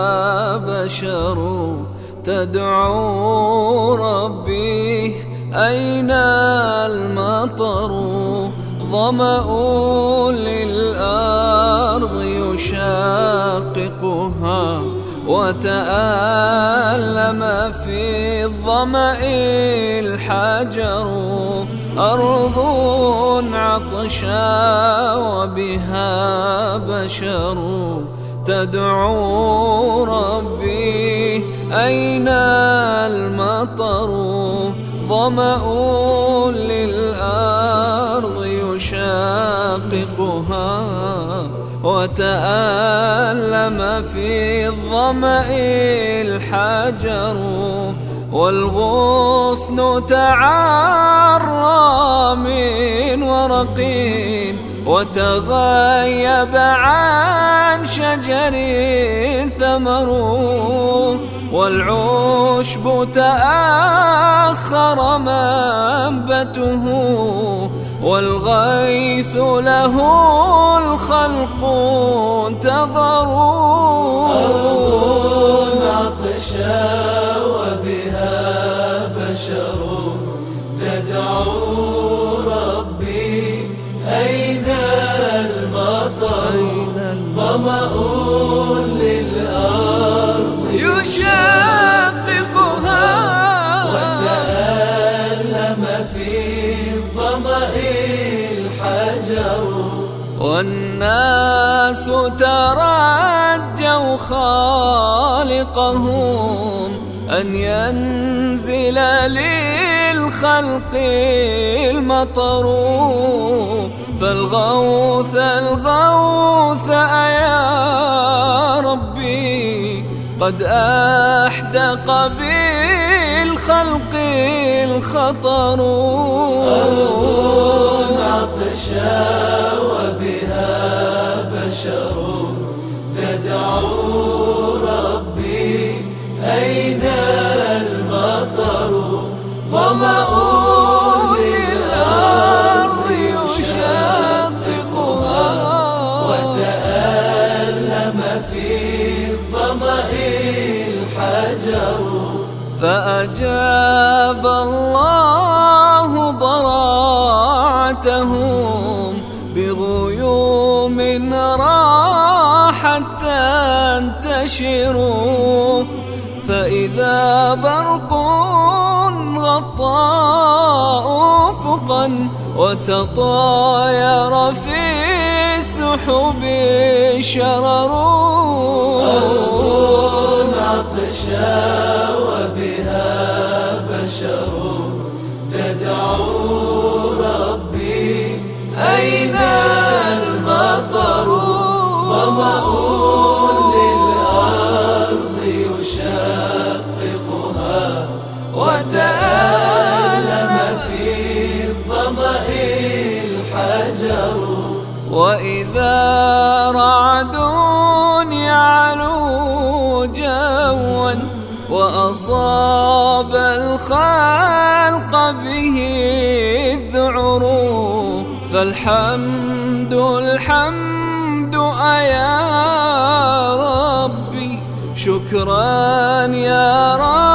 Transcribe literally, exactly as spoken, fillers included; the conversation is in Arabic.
بشر تدعو ربي أين المطر ظمأ للأرض يشاققها وتألم في الظمأ الحجر أرض عطشا وبها بشر تدعو ربي أين المطر ظمأ للأرض يشاققها وتألم في الظمأ الحجر والغصن تعرى من ورقين وتغيب عن شجر ثمر والعشب تأخر منبته والغيث له الخلق انتظروا أرض عطشا وبها بشر تدعو ربي أين المطر ظمأ للأرض يشققها وتألم في الظمأ الحجر والناس ترجوا خالقهم أن ينزل للخلق المطر فالغوث الغوث أيا ربي قد أحدق بالخلق الخطر أرض عطشا وبها بشر تدعو ربي أين المطر ظمأ للأرض يشققها وتألم في الظمأ الحجر فأجاب الله ضراعتهم بغيوم راحت تنتشر فإذا برق غطى أفقا وتطاير في السحب شرر أرض عطشا وبها بشر تدعو ربي أين المطر ظمأ للأرض يشققها وتألم في الظمأ الحجر وإذا رعد يعلو جوا وأصاب الخلق به الذعر فالحمد الحمد أيا ربي شكرا يا رب